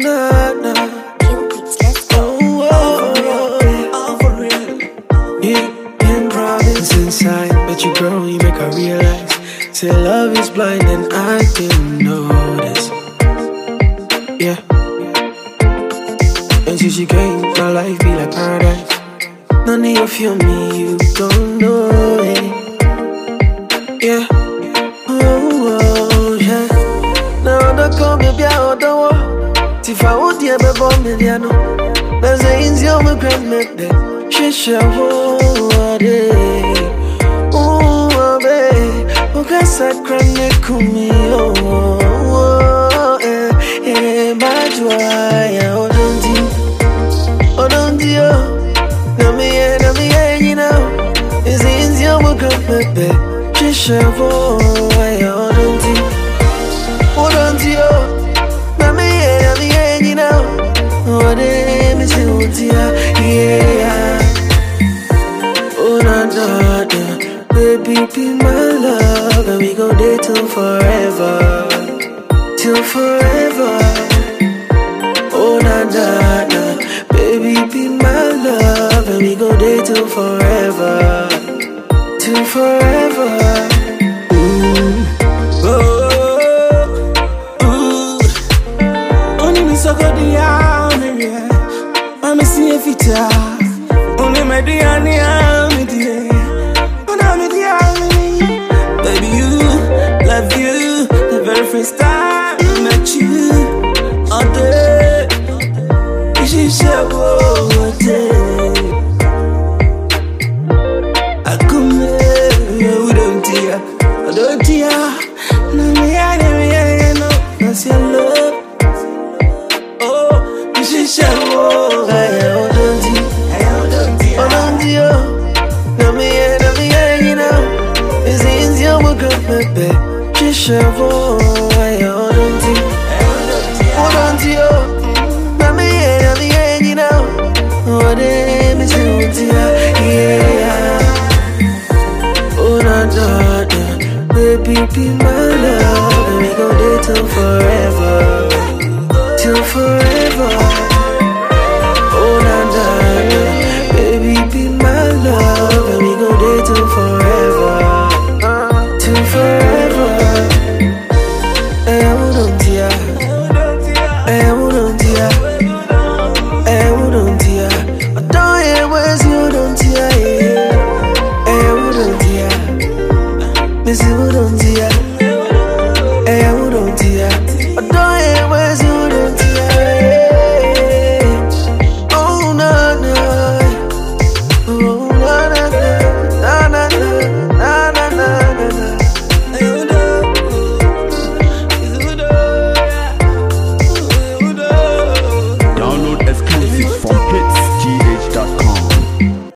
nah, nah. Oh, for real. Yeah, in province inside, but you girl, you make her realize. Say love is blind and I didn't notice. Yeah. And since she came, my life be like paradise. None of you feel me, you don't know it. Yeah. Oh, yeah. Now the come baby, I don't want. If I would ever bomb me, I know. There's a easy on my grandmother. She shall hold it. Oh, baby. Okay, sacred, me. Oh, yeah. Bad joy. Oh, don't you? Na me, you know. It's easy on my grandmother. She shall hold it. Oh, don't you? Na me, you know. What name is you, yeah. Oh, na, na, na. Baby, be my love. And we gon' date till forever. Till forever. Oh, na, na, na. Baby, be my love. And we gon' date till forever. Till forever. Ooh. Oh. Ooh. Only me so good, yeah. I'm see if it's only my Diani, I'm dear. Baby, you, love you. The very first time I met you, all day. She said, oh, day. I come here, you don't dear. I don't dear. No, me, I know. That's your love. Oh, she said, oh. Baby, she should